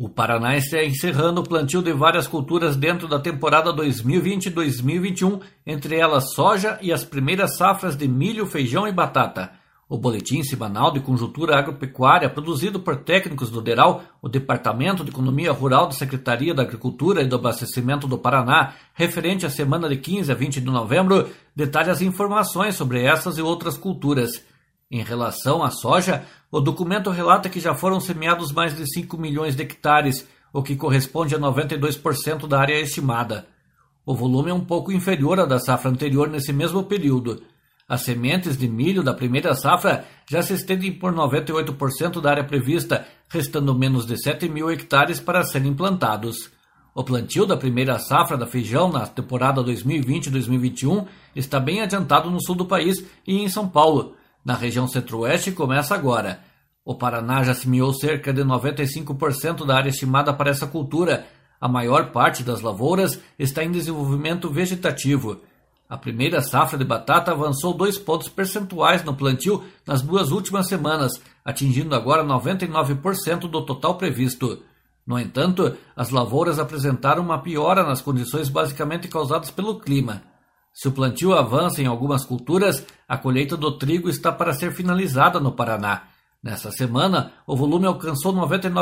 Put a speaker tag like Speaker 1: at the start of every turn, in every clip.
Speaker 1: O Paraná está encerrando o plantio de várias culturas dentro da temporada 2020-2021, entre elas soja e as primeiras safras de milho, feijão e batata. O boletim semanal de conjuntura agropecuária, produzido por técnicos do DERAL, o Departamento de Economia Rural da Secretaria da Agricultura e do Abastecimento do Paraná, referente à semana de 15 a 20 de novembro, detalha as informações sobre essas e outras culturas. Em relação à soja, o documento relata que já foram semeados mais de 5 milhões de hectares, o que corresponde a 92% da área estimada. O volume é um pouco inferior à da safra anterior nesse mesmo período. As sementes de milho da primeira safra já se estendem por 98% da área prevista, restando menos de 7 mil hectares para serem plantados. O plantio da primeira safra da feijão na temporada 2020-2021 está bem adiantado no sul do país e em São Paulo. Na região centro-oeste começa agora. O Paraná já semeou cerca de 95% da área estimada para essa cultura. A maior parte das lavouras está em desenvolvimento vegetativo. A primeira safra de batata avançou 2 pontos percentuais no plantio nas 2 últimas semanas, atingindo agora 99% do total previsto. No entanto, as lavouras apresentaram uma piora nas condições basicamente causadas pelo clima. Se o plantio avança em algumas culturas, a colheita do trigo está para ser finalizada no Paraná. Nessa semana, o volume alcançou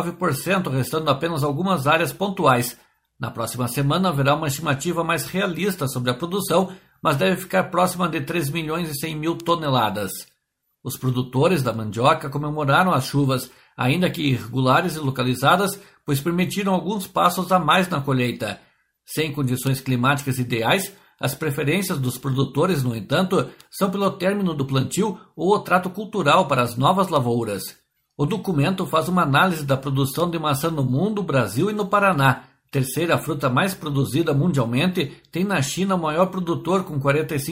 Speaker 1: 99%, restando apenas algumas áreas pontuais. Na próxima semana haverá uma estimativa mais realista sobre a produção, mas deve ficar próxima de 3 milhões e 100 mil toneladas. Os produtores da mandioca comemoraram as chuvas, ainda que irregulares e localizadas, pois permitiram alguns passos a mais na colheita. Sem condições climáticas ideais, as preferências dos produtores, no entanto, são pelo término do plantio ou o trato cultural para as novas lavouras. O documento faz uma análise da produção de maçã no mundo, Brasil e no Paraná. Terceira fruta mais produzida mundialmente, tem na China o maior produtor com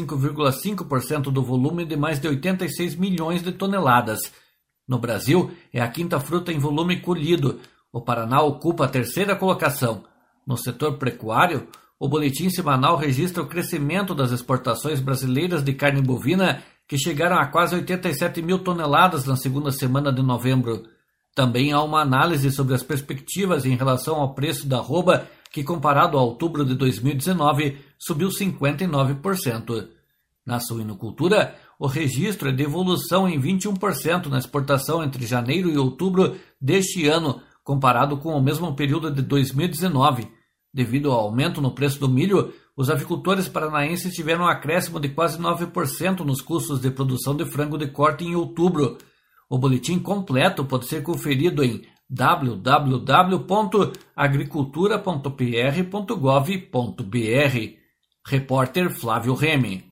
Speaker 1: 45,5% do volume de mais de 86 milhões de toneladas. No Brasil, é a 5ª fruta em volume colhido. O Paraná ocupa a 3ª colocação. No setor pecuário, o boletim semanal registra o crescimento das exportações brasileiras de carne bovina, que chegaram a quase 87 mil toneladas na segunda semana de novembro. Também há uma análise sobre as perspectivas em relação ao preço da arroba, que comparado a outubro de 2019, subiu 59%. Na suinocultura, o registro é de evolução em 21% na exportação entre janeiro e outubro deste ano, comparado com o mesmo período de 2019. Devido ao aumento no preço do milho, os avicultores paranaenses tiveram um acréscimo de quase 9% nos custos de produção de frango de corte em outubro. O boletim completo pode ser conferido em www.agricultura.pr.gov.br. Repórter Flávio Remy.